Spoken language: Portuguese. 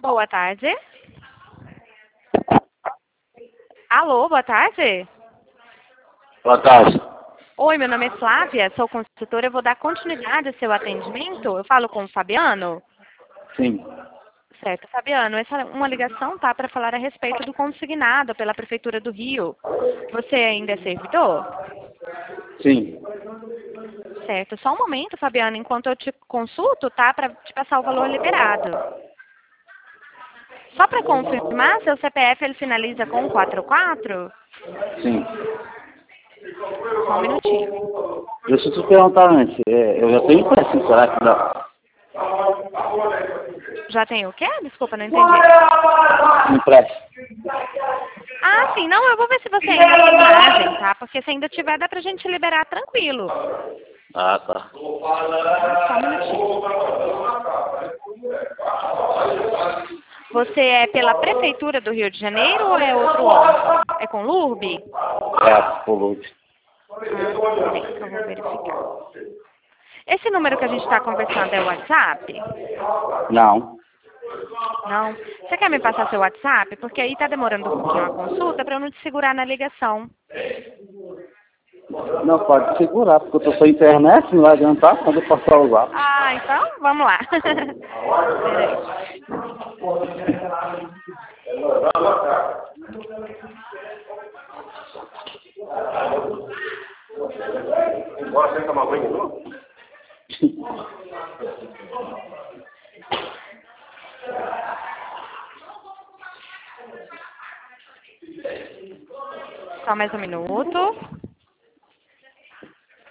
Boa tarde. Alô, boa tarde. Boa tarde. Oi, meu nome é Flávia, sou consultora, eu vou dar continuidade ao seu atendimento. Eu falo com o Fabiano? Sim. Certo, Fabiano, essa é uma ligação, tá, para falar a respeito do consignado pela Prefeitura do Rio. Você ainda é servidor? Sim. Certo, só um momento, Fabiano, enquanto eu te consulto, tá, para te passar o valor liberado. Só para confirmar, seu CPF ele finaliza com 44? Sim. Só um minutinho. Deixa eu te perguntar antes. Eu já tenho empréstimo, será que dá? Já tem o quê? Desculpa, não entendi. Empréstimo. Ah, sim, não, eu vou ver se você ainda tem margem, tá? Porque se ainda tiver, dá pra gente liberar tranquilo. Ah, tá. Só um minutinho. Você é pela Prefeitura do Rio de Janeiro ou é outro órgão? É com LURB? Polute. Peraí, que eu vou verificar. Esse número que a gente está conversando é o WhatsApp? Não. Não? Você quer me passar seu WhatsApp? Porque aí tá demorando um pouquinho a consulta para eu não te segurar na ligação. Não, pode segurar, porque eu tô sem internet, não vai adiantar quando eu passar o zap. Ah, então vamos lá. Peraí. Bora sem tomar banho de novo? Só mais um minuto.